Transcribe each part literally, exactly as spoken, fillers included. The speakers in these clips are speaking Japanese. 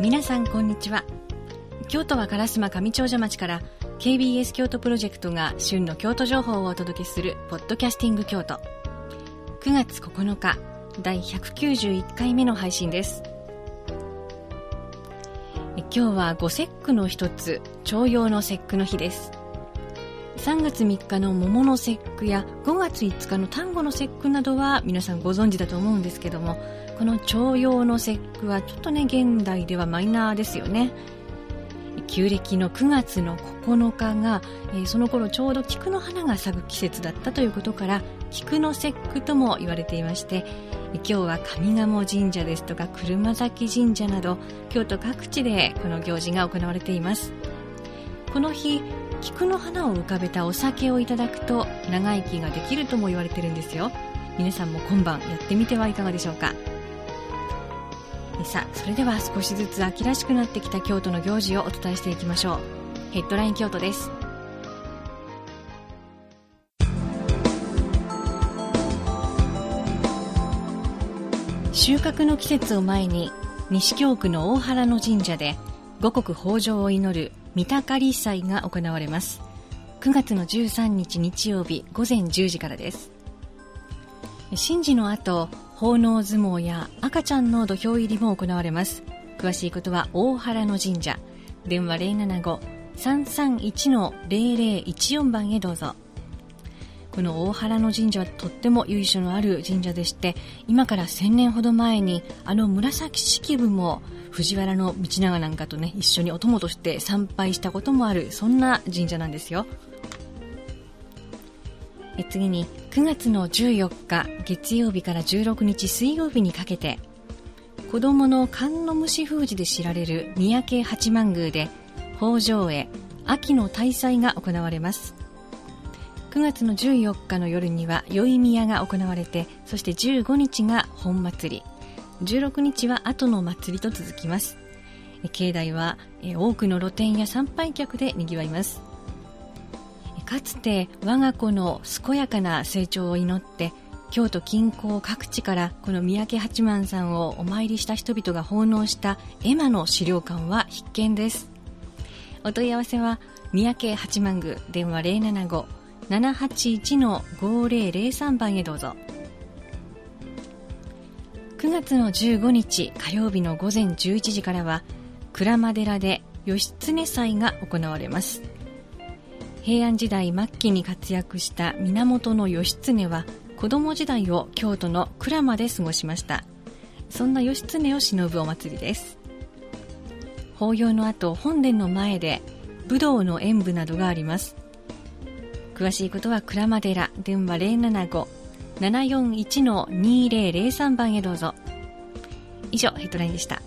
皆さんこんにちは。京都は烏丸上長者町から ケービーエス 京都プロジェクトが旬の京都情報をお届けするポッドキャスティング京都。くがつここのかだいひゃくきゅうじゅういっかいめの配信です。今日はご節句の一つ、重陽の節句の日です。さんがつみっかの桃の節句やごがついつかの端午の節句などは皆さんご存知だと思うんですけども、この重陽の節句はちょっとね現代ではマイナーですよね。旧暦のくがつのここのかが、えー、その頃ちょうど菊の花が咲く季節だったということから菊の節句とも言われていまして、今日は上賀茂神社ですとか車崎神社など京都各地でこの行事が行われています。この日、菊の花を浮かべたお酒をいただくと長生きができるとも言われているんですよ。皆さんも今晩やってみてはいかがでしょうか。さあ、それでは少しずつ秋らしくなってきた京都の行事をお伝えしていきましょう。ヘッドライン京都です。収穫の季節を前に西京区の大原の神社で五穀豊穣を祈る御鷹祭が行われます。くがつのじゅうさんにち日曜日ごぜんじゅうじからです。神事の後、奉納相撲や赤ちゃんの土俵入りも行われます。詳しいことは大原の神社、電話 ゼロななご さんさんいち ゼロゼロいちよん 番へどうぞ。この大原の神社はとっても由緒のある神社でして、今からせんねんほど前にあの紫式部も藤原道長なんかとね一緒にお供として参拝したこともある、そんな神社なんですよ。え次にくがつのじゅうよっか月曜日からじゅうろくにち水曜日にかけて、子どもの寒の虫封じで知られる三宅八幡宮で北条会秋の大祭が行われます。くがつのじゅうよっかの夜には宵宮が行われて、そしてじゅうごにちが本祭り、じゅうろくにちは後の祭りと続きます。境内は多くの露店や参拝客で賑わいます。かつて我が子の健やかな成長を祈って京都近郊各地からこの三宅八幡さんをお参りした人々が奉納した絵馬の資料館は必見です。お問い合わせは三宅八幡宮、電話 ゼロななご ななはちいち ごゼロゼロさん 番へどうぞ。くがつのじゅうごにち火曜日のごぜんじゅういちじからは鞍馬寺で義経祭が行われます。平安時代末期に活躍した源義経は子供時代を京都の鞍馬で過ごしました。そんな義経を偲ぶお祭りです。法要の後、本殿の前で武道の演舞などがあります。詳しいことは鞍馬寺、電話 ゼロななご ななよんいち にゼロゼロさん 番へどうぞ。以上、ヘッドラインでした。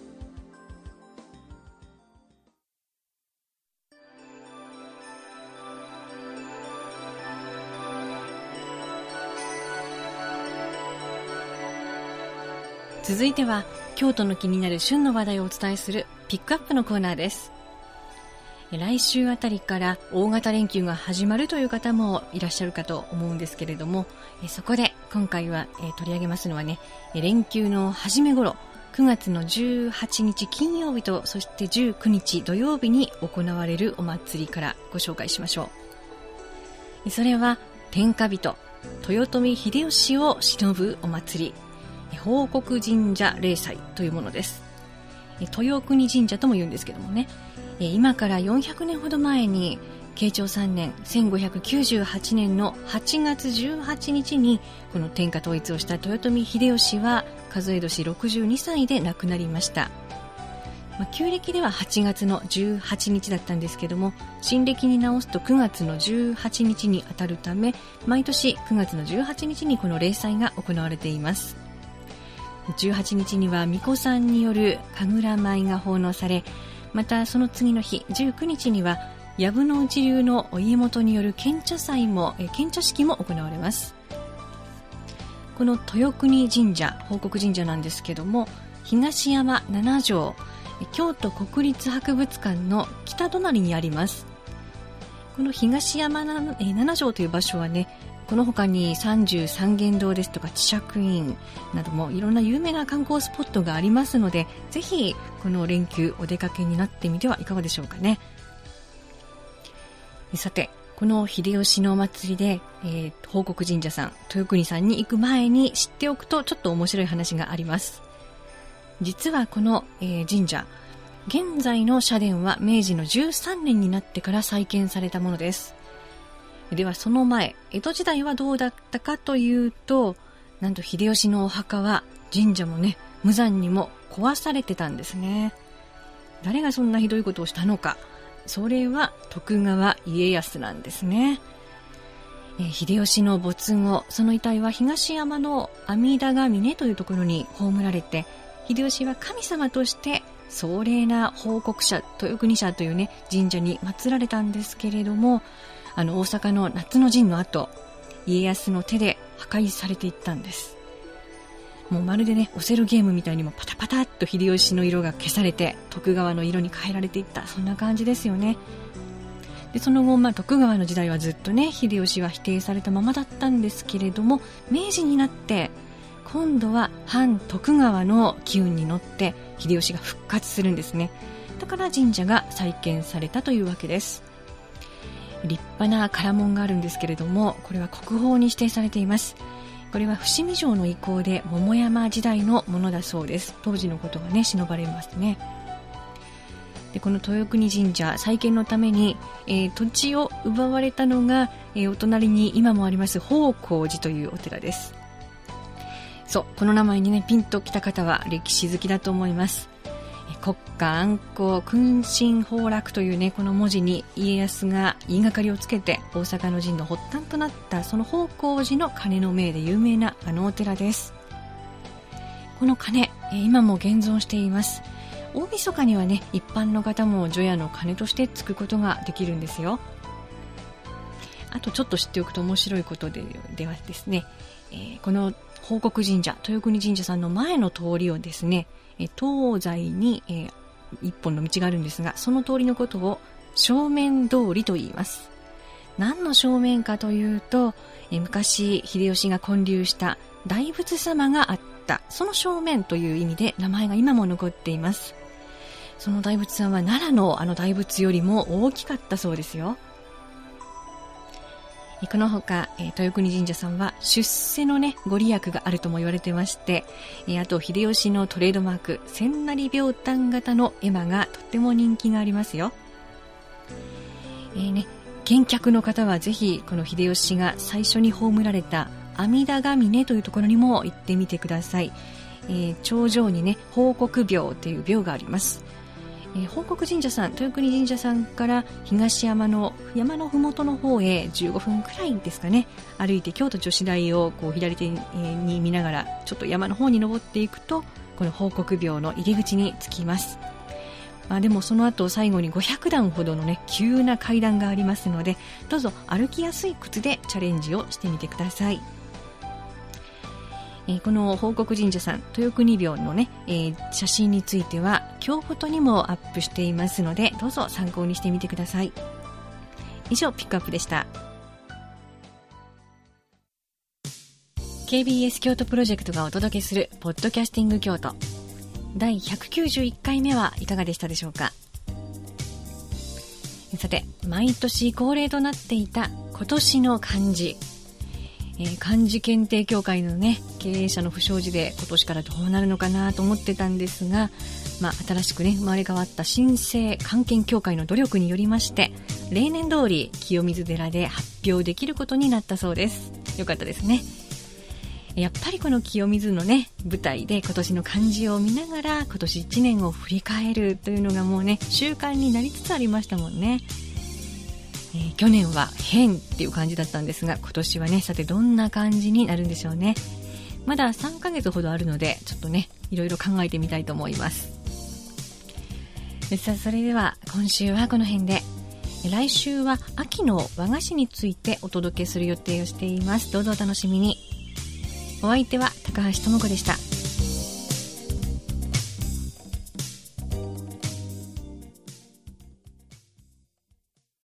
続いては京都の気になる旬の話題をお伝えするピックアップのコーナーです。来週あたりから大型連休が始まるという方もいらっしゃるかと思うんですけれども、そこで今回は取り上げますのはね、連休の初め頃くがつのじゅうはちにち金曜日とそしてじゅうくにち土曜日に行われるお祭りからご紹介しましょう。それは天下人豊臣秀吉を偲ぶお祭り、報国神社例祭というものです。豊国神社とも言うんですけどもね、今からよんひゃくねんほど前に慶長さんねんせんごひゃくきゅうじゅうはちねんのはちがつじゅうはちにちにこの天下統一をした豊臣秀吉は数え年ろくじゅうにさいで亡くなりました。まあ、旧暦でははちがつのじゅうはちにちだったんですけども、新暦に直すとくがつのじゅうはちにちに当たるため、毎年くがつのじゅうはちにちにこの例祭が行われています。じゅうはちにちには巫女さんによる神楽舞が奉納され、またその次の日じゅうくにちには藪の内流のお家元による献茶祭も献茶式も行われます。この豊国神社、報国神社なんですけども、東山七条、京都国立博物館の北隣にあります。この東山七条という場所はね、 この他に三十三間堂ですとか智釈院などもいろんな有名な観光スポットがありますので、ぜひこの連休お出かけになってみてはいかがでしょうかね。さて、この秀吉のお祭りで、えー、報国神社さん、豊国さんに行く前に知っておくとちょっと面白い話があります。実はこの、えー、神社、現在の社殿は明治のじゅうさんねんになってから再建されたものです。ではその前、江戸時代はどうだったかというと、なんと秀吉のお墓は神社もね、無残にも壊されてたんですね。誰がそんなひどいことをしたのか。それは徳川家康なんですね。えー、秀吉の没後、その遺体は東山の阿弥陀ヶ峰というところに葬られて、秀吉は神様として壮麗な報国社、豊国社というね、神社に祀られたんですけれども、あの大阪の夏の陣の後、家康の手で破壊されていったんです。もうまるでね、オセロゲームみたいにもパタパタっと秀吉の色が消されて徳川の色に変えられていった、そんな感じですよね。でその後、まあ、徳川の時代はずっとね、秀吉は否定されたままだったんですけれども、明治になって今度は反徳川の機運に乗って秀吉が復活するんですね。だから神社が再建されたというわけです。立派な唐門があるんですけれども、これは国宝に指定されています。これは伏見城の遺構で桃山時代のものだそうです。当時のことがね、忍ばれますね。でこの豊国神社再建のために、えー、土地を奪われたのが、えー、お隣に今もあります宝光寺というお寺です。そう、この名前にねピンときた方は歴史好きだと思います。国家安康君臣崩落というね、この文字に家康が言いがかりをつけて大阪の陣の発端となったその宝光寺の鐘の銘で有名なあのお寺です。この鐘、今も現存しています。大晦日にはね、一般の方も除夜の鐘としてつくことができるんですよ。あとちょっと知っておくと面白いことで、ではですね、えー、この報国神社、豊国神社さんの前の通りをですね、東西に、えー、一本の道があるんですが、その通りのことを正面通りと言います。何の正面かというと、えー、昔秀吉が建立した大仏様があったその正面という意味で名前が今も残っています。その大仏さんは奈良のあの大仏よりも大きかったそうですよ。このほか、えー、豊国神社さんは出世のねご利益があるとも言われてまして、えー、あと秀吉のトレードマーク千成秒単型の絵馬がとっても人気がありますよ。えーね、見客の方はぜひこの秀吉が最初に葬られた阿弥陀ヶ峰というところにも行ってみてください。えー、頂上にね報国廟という廟があります。えー、報国神社さん、豊国神社さんから東山の山のふもとの方へじゅうごふんくらいですかね、歩いて京都女子大をこう左手に見ながらちょっと山の方に登っていくと、この報国廟の入り口に着きます。まあ、でもその後最後にごひゃくだんほどのね急な階段がありますので、どうぞ歩きやすい靴でチャレンジをしてみてください。えー、この報国神社さん、豊国廟のね、えー、写真については今日フォトにもアップしていますので、どうぞ参考にしてみてください。以上、ピックアップでした。 ケービーエス 京都プロジェクトがお届けするポッドキャスティング京都だいひゃくきゅうじゅういっかいめはいかがでしたでしょうか。さて、毎年恒例となっていた今年の漢字、えー、漢字検定協会のね経営者の不祥事で今年からどうなるのかなと思ってたんですが、まあ、新しくね生まれ変わった新生漢検協会の努力によりまして、例年通り清水寺で発表できることになったそうです。よかったですね。やっぱりこの清水のね舞台で今年の漢字を見ながら今年いちねんを振り返るというのがもうね習慣になりつつありましたもんね。えー、去年は変っていう感じだったんですが、今年はねさてどんな感じになるんでしょうね。まださんかげつほどあるので、ちょっとねいろいろ考えてみたいと思います。さあ、それでは今週はこの辺で、来週は秋の和菓子についてお届けする予定をしています。どうぞお楽しみに。お相手は高橋智子でした。